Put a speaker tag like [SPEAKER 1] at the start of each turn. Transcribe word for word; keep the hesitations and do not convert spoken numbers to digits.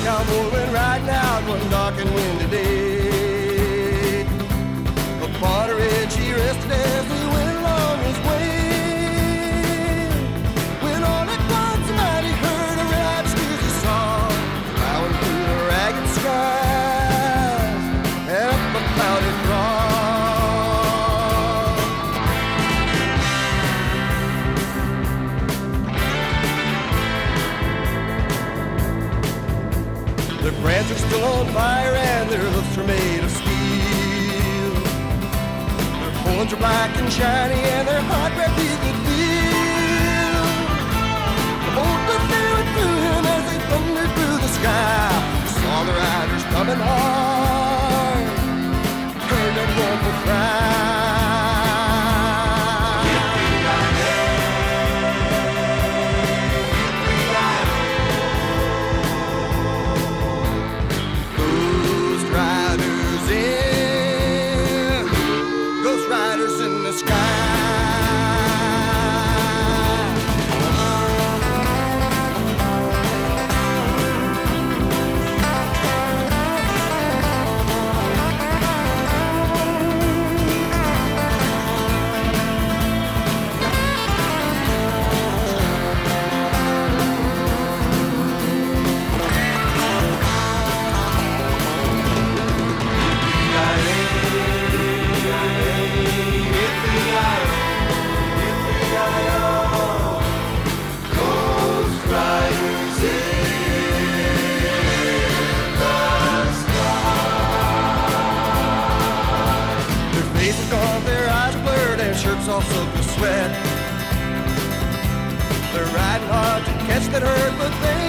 [SPEAKER 1] cowboy went riding out one dark and windy day. Upon a ridge he rested as he went along his way. When all at once a night he heard a rap steezy song plowing through the ragged skies and up a cloudy throng. Their brands are still on fire and their hoofs are made of steel. Their horns are black and shiny and their hot breath you could feel. The bolt was tearing through him as they thundered through the sky. He saw the riders coming hard, heard that mournful cry. Shirts all soaked with sweat. They're riding hard to catch that herd, but they